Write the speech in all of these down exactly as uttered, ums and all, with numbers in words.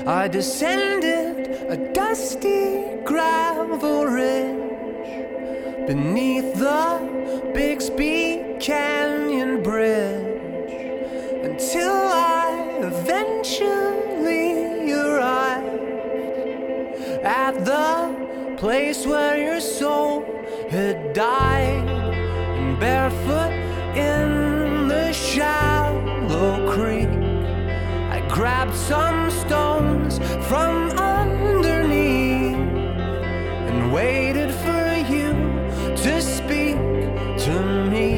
I descended a dusty gravel ridge beneath the Bixby Canyon Bridge until I eventually arrived at the place where your soul had died, and barefoot in the shallow creek I grabbed some stones from underneath and waited for you to speak to me.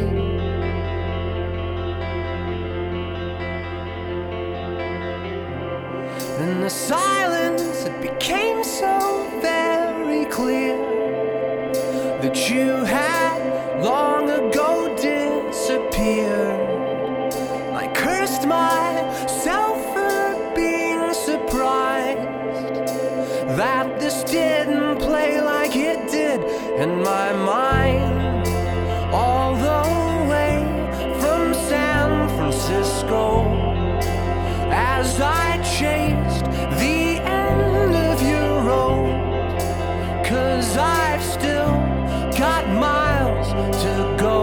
In the silence it became so very clear that you had long ago disappeared. I cursed myself for being surprised that this didn't play like it did in my mind, all the way from San Francisco, as I chased the end of your road, 'cause I've still got miles to go.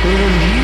in